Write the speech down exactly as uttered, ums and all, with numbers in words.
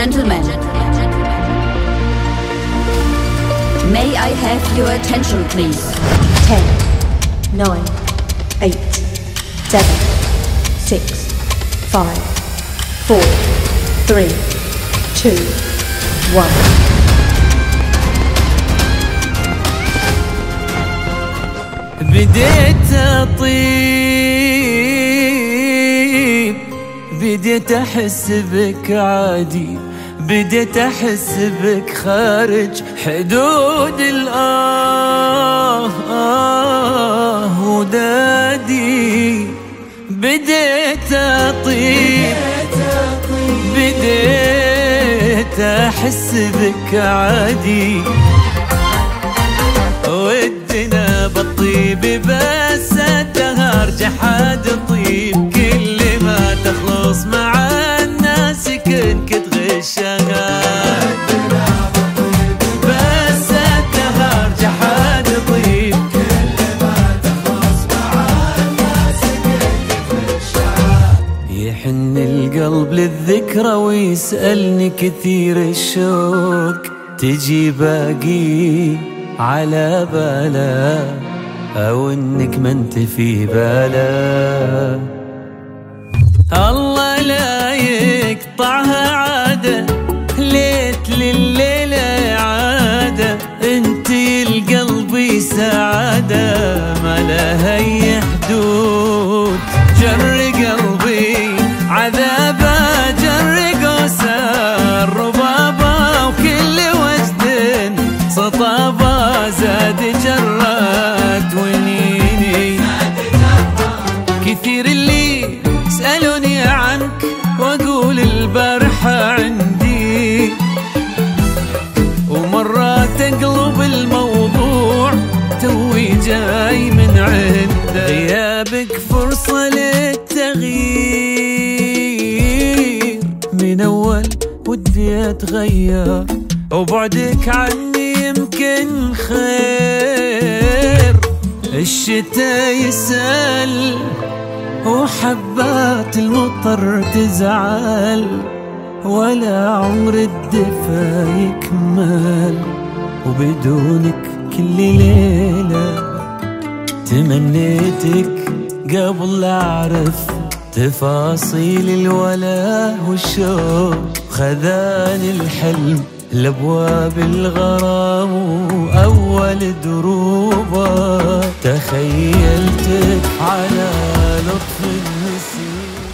gentlemen, may I have your attention please? ten, nine, eight, seven, six, five, four, three, two, one. بديت أطيب، بديت أحس بك عادي، بديت أحس بك خارج حدود الآه آه ودادي. بديت أطيب، بديت أحس بك عادي، ودنا بالطيب بس الدهر جحد طيب. كل ما تخلص مع الناس كنك تغشها، بس الدهر جحد طيب. كل ما تخلص مع الناس كنك تغشها. يحن القلب للذكرى ويسألني كثير الشوق، تجي باقي على باله أو إنك ما انت في باله. الله لا يقطعها عادة، ليت لليلة عادة، انتي القلب سعادة ما لها أي حدود. جر قلبي عذابه، جر قوسه ربابه، وكل وجد سطابه زاد جرات ونيني. كثير اللي يسألوني عنك واقول البارحة عندي، ومرات اقلب الموضوع توي جاي من عنده. غيابك فرصة للتغيير، من اول ودي اتغير، وبعدك عني يمكن خير. الشتا يسأل وحبات المطر تزعل، ولا عمر الدفا يكمل، وبدونك كل ليلة تمنيتك قبل أعرف تفاصيل الولا والشوق. خذاني الحلم لأبواب الغرام وأول دروبه، تخيلتك على لطف النسيم.